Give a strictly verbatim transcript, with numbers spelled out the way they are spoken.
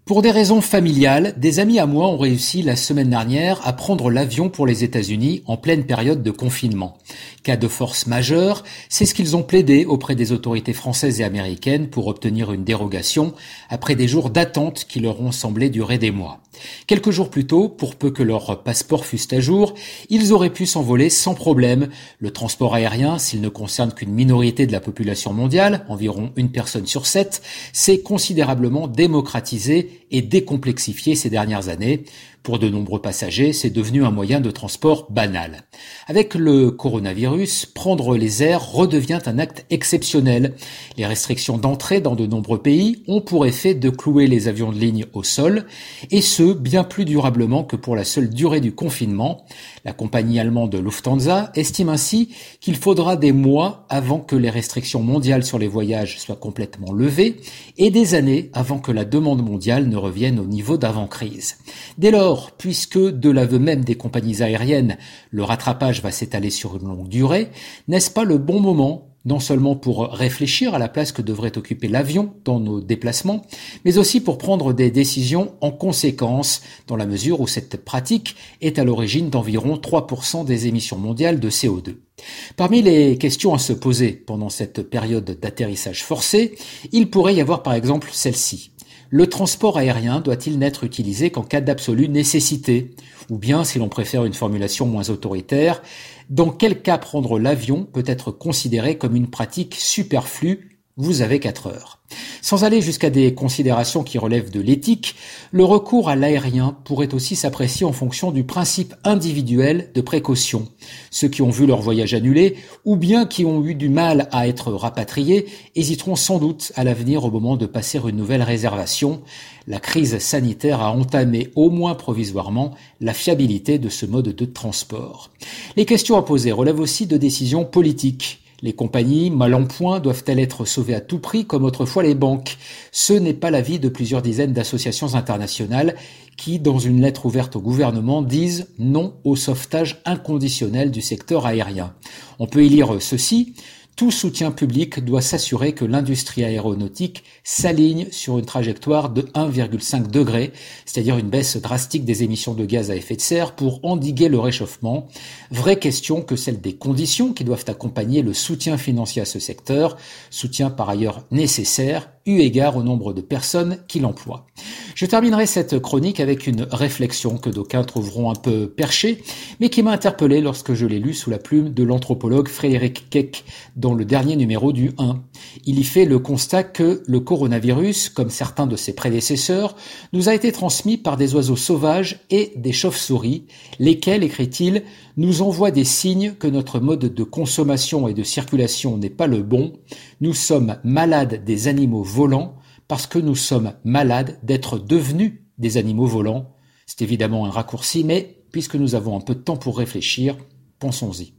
Pour des raisons familiales, des amis à moi ont réussi la semaine dernière à prendre l'avion pour les États-Unis en pleine période de confinement. Cas de force majeure, c'est ce qu'ils ont plaidé auprès des autorités françaises et américaines pour obtenir une dérogation après des jours d'attente qui leur ont semblé durer des mois. Quelques jours plus tôt, pour peu que leurs passeports fussent à jour, ils auraient pu s'envoler sans problème. Le transport aérien, s'il ne concerne qu'une minorité de la population mondiale, environ une personne sur sept, s'est considérablement démocratisé et décomplexifié ces dernières années. Pour de nombreux passagers, c'est devenu un moyen de transport banal. Avec le coronavirus, prendre les airs redevient un acte exceptionnel. Les restrictions d'entrée dans de nombreux pays ont pour effet de clouer les avions de ligne au sol, et ce, bien plus durablement que pour la seule durée du confinement. La compagnie allemande Lufthansa estime ainsi qu'il faudra des mois avant que les restrictions mondiales sur les voyages soient complètement levées, et des années avant que la demande mondiale ne revienne au niveau d'avant-crise. Dès lors, puisque de l'aveu même des compagnies aériennes, le rattrapage va s'étaler sur une longue durée, n'est-ce pas le bon moment non seulement pour réfléchir à la place que devrait occuper l'avion dans nos déplacements, mais aussi pour prendre des décisions en conséquence, dans la mesure où cette pratique est à l'origine d'environ trois pour cent des émissions mondiales de C O deux. Parmi les questions à se poser pendant cette période d'atterrissage forcé, il pourrait y avoir par exemple celle-ci. Le transport aérien doit-il n'être utilisé qu'en cas d'absolue nécessité? Ou bien, si l'on préfère une formulation moins autoritaire, dans quel cas prendre l'avion peut être considéré comme une pratique superflue? Vous avez quatre heures. Sans aller jusqu'à des considérations qui relèvent de l'éthique, le recours à l'aérien pourrait aussi s'apprécier en fonction du principe individuel de précaution. Ceux qui ont vu leur voyage annulé, ou bien qui ont eu du mal à être rapatriés, hésiteront sans doute à l'avenir au moment de passer une nouvelle réservation. La crise sanitaire a entamé, au moins provisoirement, la fiabilité de ce mode de transport. Les questions à poser relèvent aussi de décisions politiques. Les compagnies, mal en point, doivent-elles être sauvées à tout prix comme autrefois les banques? Ce n'est pas l'avis de plusieurs dizaines d'associations internationales qui, dans une lettre ouverte au gouvernement, disent non au sauvetage inconditionnel du secteur aérien. On peut y lire ceci. Tout soutien public doit s'assurer que l'industrie aéronautique s'aligne sur une trajectoire de un virgule cinq degré, c'est-à-dire une baisse drastique des émissions de gaz à effet de serre pour endiguer le réchauffement. Vraie question que celle des conditions qui doivent accompagner le soutien financier à ce secteur, soutien par ailleurs nécessaire, eu égard au nombre de personnes qui l'emploient. Je terminerai cette chronique avec une réflexion que d'aucuns trouveront un peu perchée, mais qui m'a interpellé lorsque je l'ai lue sous la plume de l'anthropologue Frédéric Keck dans le dernier numéro du un. Il y fait le constat que le coronavirus, comme certains de ses prédécesseurs, nous a été transmis par des oiseaux sauvages et des chauves-souris, lesquels, écrit-il, nous envoient des signes que notre mode de consommation et de circulation n'est pas le bon. Nous sommes malades des animaux volants parce que nous sommes malades d'être devenus des animaux volants. C'est évidemment un raccourci, mais puisque nous avons un peu de temps pour réfléchir, pensons-y.